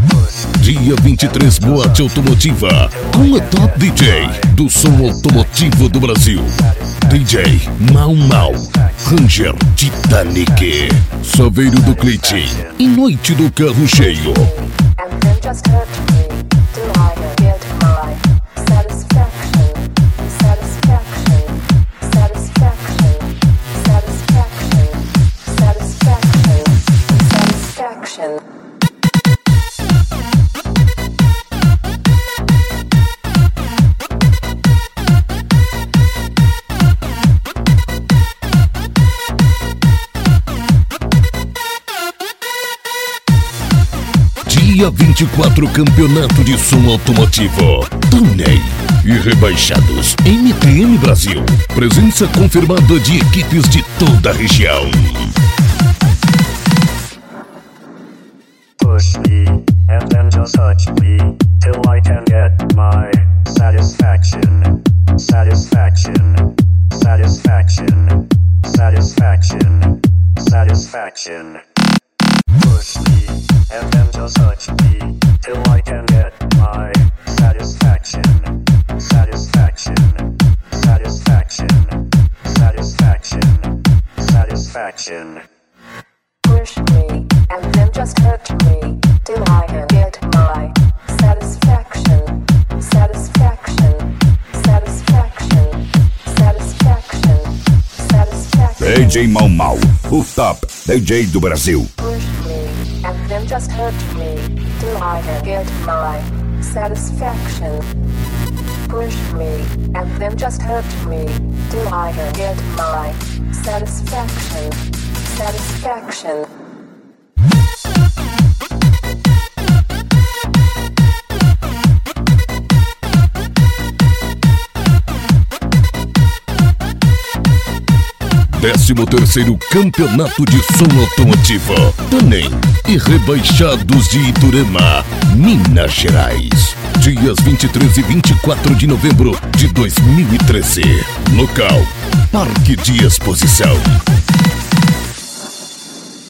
Dia 23, Boate Automotiva, com a top DJ do som automotivo do Brasil, DJ Mau Mau, Ranger Titanic, Saveiro do Cleitinho e Noite do Carro Cheio. Dia 24, Campeonato de Som Automotivo, Torneio e Rebaixados MTM Brasil. Presença confirmada de equipes de toda a região. Push me and then just touch me till I can get my satisfaction. Satisfaction. Satisfaction. Satisfaction. Satisfaction. Push me and then just touch me till I can get my satisfaction. Satisfaction. Satisfaction. Satisfaction. Satisfaction. Push me and then just hurt me till I can get my satisfaction. Satisfaction. Satisfaction. Satisfaction. Satisfaction. DJ Mau Mau, o top DJ do Brasil. Push me and then just hurt me till I can get my satisfaction. Push me and then just hurt me till I can get my satisfaction. Satisfaction. Décimo terceiro Campeonato de Som Automotivo, Tanem e Rebaixados de Iturema, Minas Gerais. Dias 23 e 24 de novembro de 2013. Local: Parque de Exposição.